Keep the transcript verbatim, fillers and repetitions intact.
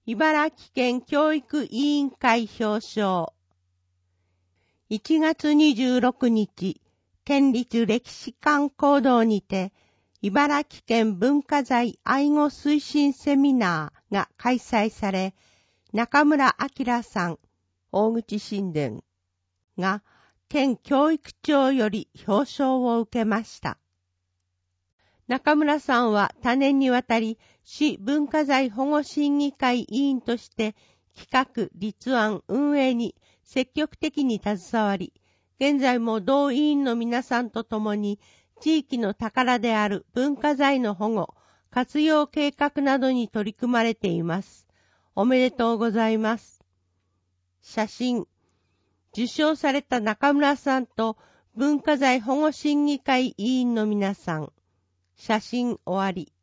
茨城県教育委員会表彰。いちがつにじゅうろくにち、県立歴史館講堂にて、茨城県文化財愛護推進セミナーが開催され、中村明さん、大口神殿が県教育庁より表彰を受けました。中村さんは多年にわたり市文化財保護審議会委員として企画、立案、運営に積極的に携わり、現在も同委員の皆さんと共に地域の宝である文化財の保護、活用計画などに取り組まれています。おめでとうございます。写真。受賞された中村さんと文化財保護審議会委員の皆さん。写真終わり。